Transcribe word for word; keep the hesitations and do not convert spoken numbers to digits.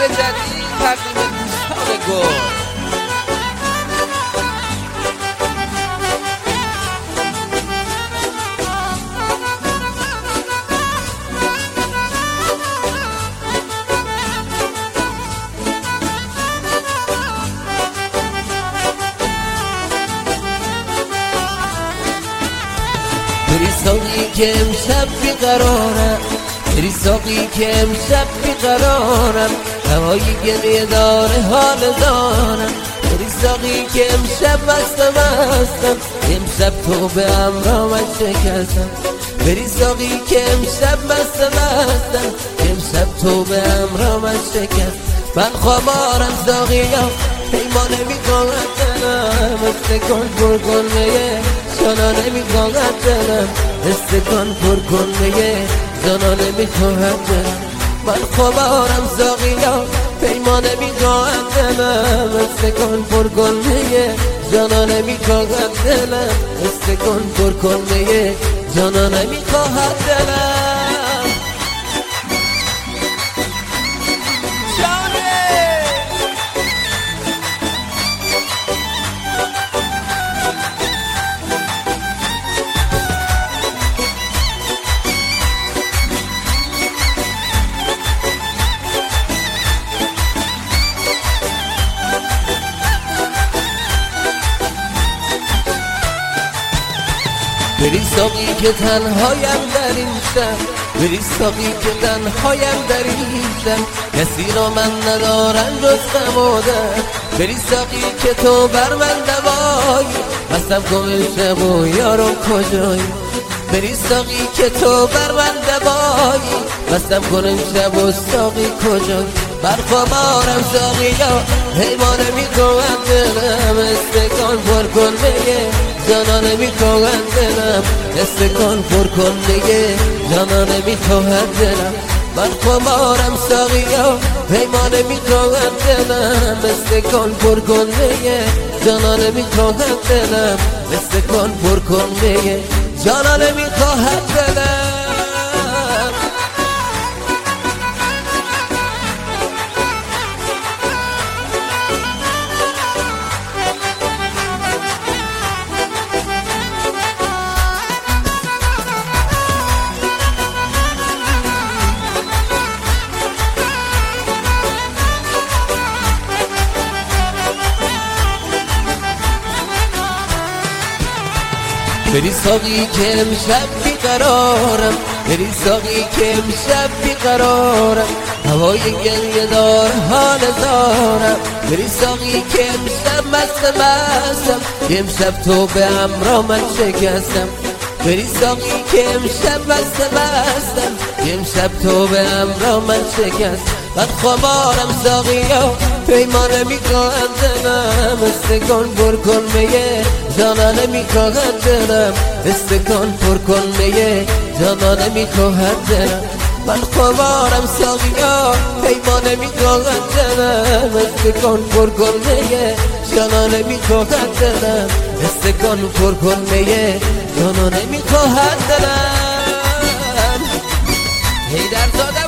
جدید تقدیم دوستان گل. بری ساقی که امشب بیقرارم، بری ساقی که امشب بیقرارم، هوای گریه داره حال دارم. بری ساقی که امشب بستم بستم، امشب تو به امرامت شکستم. بری ساقی که امشب بستم بستم، امشب تو به امرامت شکست. من خمارم ساقیا پیمان نمیخواهد دلم، استکان پر کن میه جانا نمیخواهد دلم، استکان پر کن میه جانا نمیخواهد دلم. من خمارم ساقیا پیمان نمیخواهد دلم، استکان پر کن میه جانا نمیخواهد دلم، استکان پر کن میه جانا نمیخواهد دلم. بری ساقی که تنهایم در این شب، بری ساقی که تنهایم در این شب، کسی را من ندارم جز غم و درد. بری ساقی که تو بر من دوایی، بستم کن شب و یارو کجایی. بری ساقی که تو بر من دوایی، بستم کن شب و ساقی کجایی. بر خمارم ساقیا حیوان نمیخواهد دلم، استکان پر کن میه جانا نمیخواهد دلم، استکان پر کن میه جانا نمیخواهد دلم. من خمارم ساقیا حیوان نمیخواهد دلم، استکان پر کن میه جانا نمیخواهد دلم، استکان پر کن میه جانا نمیخواهد دلم. بری ساقی که امشب بیقرارم، بری ساقی که امشب بیقرارم، هوای گریه دار حال دارم. بری ساقی که امشب مست مستم، امشب تو به امرامت شکستم. بری ساقی که امشب مست مستم، امشب تو به امرامت شکست. من خمارم ساقیا پیمان نمیخواهد دلم، استکان پر کن میه جانا نمیخواهد دلم، استکان پر کن میه جانا نمیخواهد دلم. من خمارم ساقیا پیمان نمیخواهد دلم، استکان پر کن میه جانا نمیخواهد دلم، استکان پر کن میه جانا نمیخواهد دلم. هیدر زاده